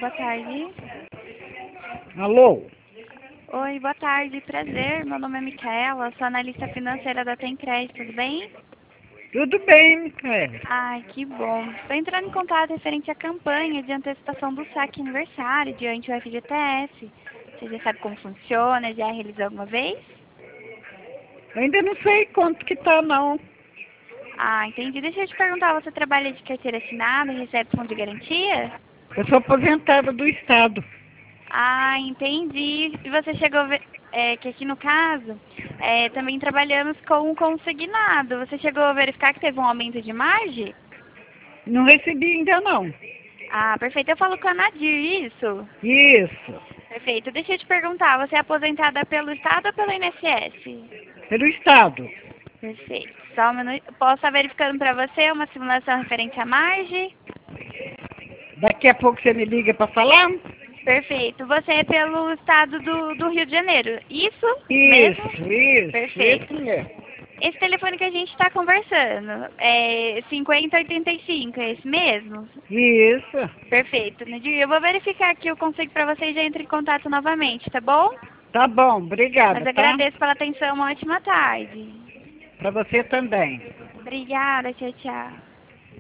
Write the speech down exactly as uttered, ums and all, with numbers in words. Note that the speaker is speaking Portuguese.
boa tarde. Alô? Oi, boa tarde, prazer. Meu nome é Micaela, sou analista financeira da Tencred, tudo bem? Tudo bem, Micaela. Ai, que bom. Estou entrando em contato referente à campanha de antecipação do saque aniversário diante do F G T S. Você já sabe como funciona? Já realizou alguma vez? Ainda não sei quanto que tá, não. Ah, entendi. Deixa eu te perguntar, você trabalha de carteira assinada e recebe fundo de garantia? Eu sou aposentada do Estado. Ah, entendi. E você chegou a ver, é, que aqui no caso, é, também trabalhamos com o consignado. Você chegou a verificar que teve um aumento de margem? Não recebi ainda, não. Ah, perfeito. Eu falo com a Nadir, isso? Isso. Perfeito. Deixa eu te perguntar, você é aposentada pelo Estado ou pelo I N S S? Pelo Estado. Perfeito. Só um minuto. Posso estar verificando para você uma simulação referente à margem? Daqui a pouco você me liga para falar? Perfeito. Você é pelo Estado do, do Rio de Janeiro, isso mesmo? Isso, isso. Perfeito. Isso mesmo. Esse telefone que a gente está conversando é cinquenta oitenta e cinco, é esse mesmo? Isso. Perfeito, Nadir. Eu vou verificar aqui o consigo para você e já entre em contato novamente, tá bom? Tá bom, Mas obrigada, tá? agradeço pela atenção, uma ótima tarde. Para você também. Obrigada, tchau, tchau.